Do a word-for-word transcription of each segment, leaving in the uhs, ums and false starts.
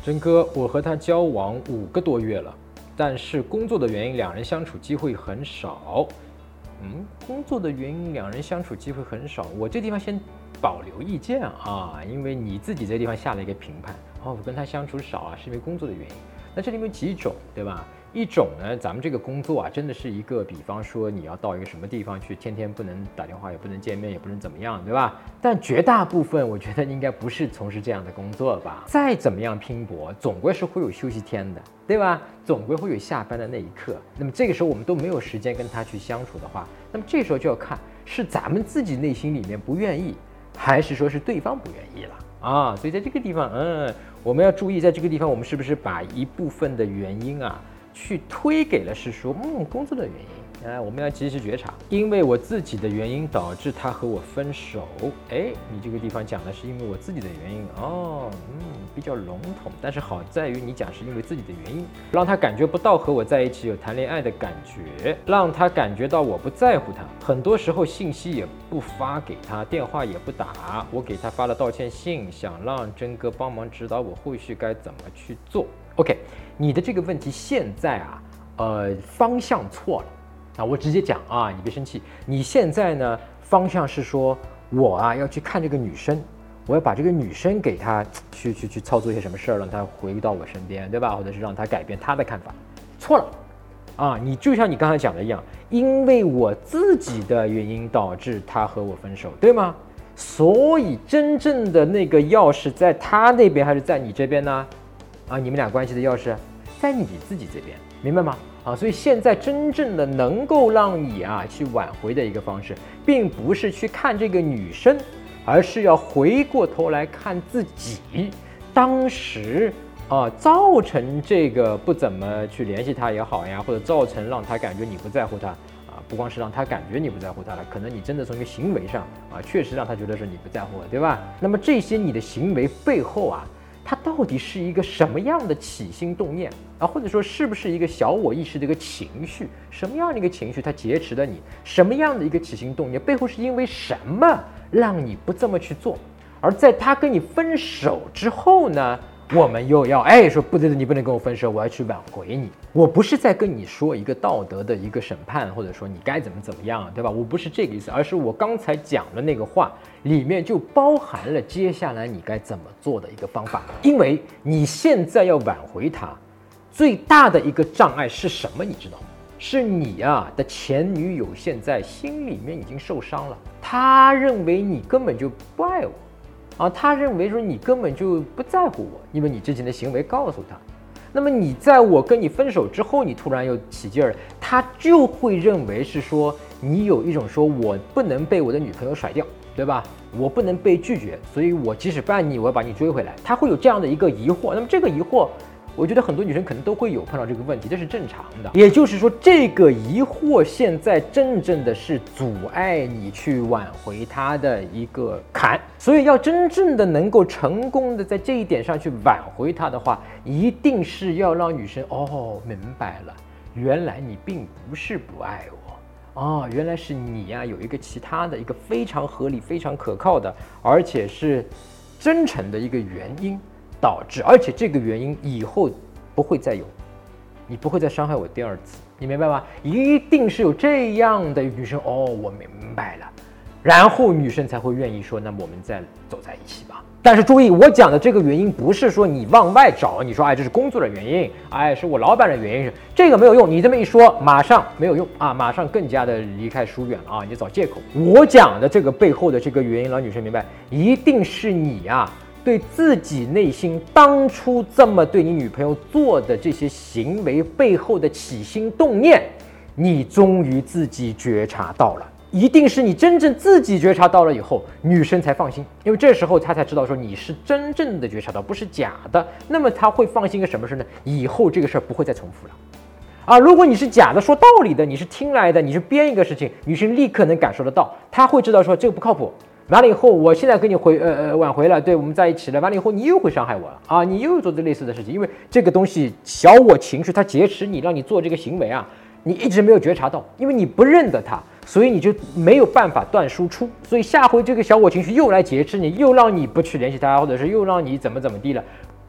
真哥，我和他交往五个多月了，但是工作的原因，两人相处机会很少。嗯，工作的原因，两人相处机会很少。我这地方先保留意见啊，因为你自己这地方下了一个评判。哦，我跟他相处少啊，是因为工作的原因。那这里面有几种，对吧？一种呢，咱们这个工作啊，真的是一个，比方说你要到一个什么地方去，天天不能打电话，也不能见面，也不能怎么样，对吧？但绝大部分，我觉得应该不是从事这样的工作吧。再怎么样拼搏，总归是会有休息天的，对吧？总归会有下班的那一刻。那么这个时候我们都没有时间跟他去相处的话，那么这时候就要看是咱们自己内心里面不愿意，还是说是对方不愿意了啊？所以在这个地方，嗯，我们要注意，在这个地方我们是不是把一部分的原因啊，去推给了是说，嗯，工作的原因，哎，我们要及时觉察，因为我自己的原因导致他和我分手，哎，你这个地方讲的是因为我自己的原因，哦，嗯，比较笼统，但是好在于你讲是因为自己的原因，让他感觉不到和我在一起有谈恋爱的感觉，让他感觉到我不在乎他，很多时候信息也不发给他，电话也不打，我给他发了道歉信，想让真哥帮忙指导我后续该怎么去做。OK， 你的这个问题现在啊，呃，方向错了啊！我直接讲啊，你别生气。你现在呢，方向是说我啊要去看这个女生，我要把这个女生给她去去去操作一些什么事儿，让她回到我身边，对吧？或者是让她改变她的看法，错了啊！你就像你刚才讲的一样，因为我自己的原因导致她和我分手，对吗？所以真正的那个钥匙在她那边还是在你这边呢？啊，你们俩关系的钥匙在你自己这边，明白吗？啊，所以现在真正的能够让你啊去挽回的一个方式，并不是去看这个女生，而是要回过头来看自己当时啊造成这个不怎么去联系她也好呀，或者造成让她感觉你不在乎她啊，不光是让她感觉你不在乎她了，可能你真的从一个行为上啊，确实让她觉得是你不在乎了，对吧？那么这些你的行为背后啊，它到底是一个什么样的起心动念啊，或者说是不是一个小我意识的一个情绪？什么样的一个情绪它劫持了你？什么样的一个起心动念背后是因为什么让你不这么去做？而在他跟你分手之后呢，我们又要哎说不对的，你不能跟我分手，我要去挽回你。我不是在跟你说一个道德的一个审判，或者说你该怎么怎么样，对吧？我不是这个意思，而是我刚才讲的那个话里面就包含了接下来你该怎么做的一个方法。因为你现在要挽回他，最大的一个障碍是什么？你知道吗？是你啊的前女友现在心里面已经受伤了，她认为你根本就不爱我。啊，他认为说你根本就不在乎我，因为你之前的行为告诉他。那么你在我跟你分手之后，你突然又起劲儿，他就会认为是说你有一种说我不能被我的女朋友甩掉，对吧？我不能被拒绝，所以我即使不爱你，我要把你追回来。他会有这样的一个疑惑。那么这个疑惑，我觉得很多女生可能都会有碰到这个问题，这是正常的。也就是说，这个疑惑现在真正的是阻碍你去挽回他的一个坎。所以要真正的能够成功的在这一点上去挽回他的话，一定是要让女生哦明白了，原来你并不是不爱我。哦，原来是你呀、啊，有一个其他的一个非常合理、非常可靠的，而且是真诚的一个原因导致，而且这个原因以后不会再有，你不会再伤害我第二次，你明白吗？一定是有这样的女生哦，我明白了，然后女生才会愿意说，那么我们再走在一起吧。但是注意，我讲的这个原因不是说你往外找，你说哎这是工作的原因，哎是我老板的原因，这个没有用。你这么一说，马上没有用啊，马上更加的离开疏远了啊，你就找借口。我讲的这个背后的这个原因，让女生明白，一定是你啊对自己内心当初这么对你女朋友做的这些行为背后的起心动念，你终于自己觉察到了。一定是你真正自己觉察到了以后，女生才放心，因为这时候她才知道说你是真正的觉察到，不是假的。那么她会放心个什么事呢？以后这个事儿不会再重复了。啊，如果你是假的，说道理的，你是听来的，你是编一个事情，女生立刻能感受得到，她会知道说这个不靠谱。完了以后，我现在跟你回呃呃挽回了，对，我们在一起了。完了以后，你又会伤害我了啊！你又做这类似的事情，因为这个东西小我情绪它劫持你，让你做这个行为啊，你一直没有觉察到，因为你不认得它，所以你就没有办法断输出。所以下回这个小我情绪又来劫持你，又让你不去联系他，或者是又让你怎么怎么地了。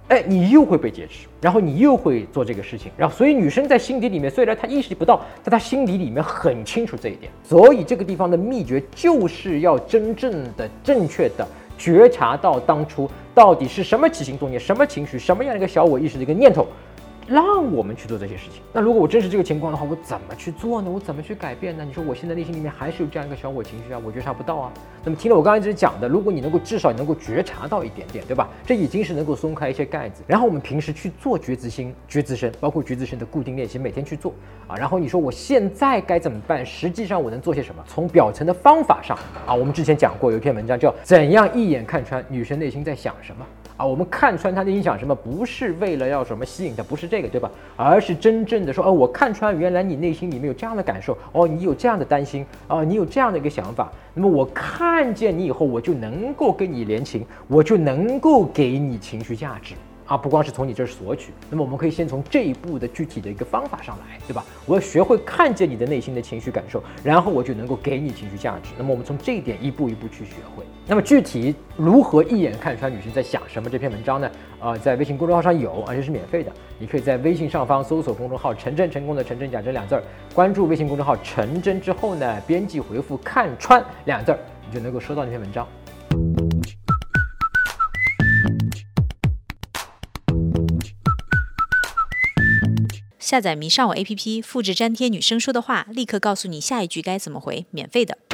哎，你又会被劫持，然后你又会做这个事情，然后所以女生在心底里面，虽然她意识不到，但她心底里面很清楚这一点。所以这个地方的秘诀就是要真正的、正确的觉察到当初到底是什么起心动念、什么情绪、什么样的一个小我意识的一个念头，让我们去做这些事情。那如果我真是这个情况的话，我怎么去做呢？我怎么去改变呢？你说我现在内心里面还是有这样一个小我情绪啊，我觉察不到啊。那么听了我刚才一直讲的，如果你能够至少能够觉察到一点点，对吧？这已经是能够松开一些盖子。然后我们平时去做觉知心、觉知身，包括觉知身的固定练习，每天去做啊。然后你说我现在该怎么办？实际上我能做些什么？从表层的方法上啊，我们之前讲过有一篇文章叫《怎样一眼看穿女生内心在想什么》。啊，我们看穿他内心想什么，不是为了要什么吸引他，不是这个，对吧？而是真正的说，哦，我看穿原来你内心里面有这样的感受，哦，你有这样的担心，哦，你有这样的一个想法。那么我看见你以后，我就能够跟你连情，我就能够给你情绪价值。啊，不光是从你这儿索取，那么我们可以先从这一步的具体的一个方法上来，对吧？我要学会看见你的内心的情绪感受，然后我就能够给你情绪价值。那么我们从这一点一步一步去学会。那么具体如何一眼看穿女生在想什么？这篇文章呢，呃，在微信公众号上有，而且是免费的。你可以在微信上方搜索公众号“陈真成功的陈真讲真”两字儿，关注微信公众号“陈真”之后呢，编辑回复“看穿”两字儿，你就能够收到那篇文章。 下载迷上我 A P P， 复制粘贴女生说的话，立刻告诉你下一句该怎么回，免费的。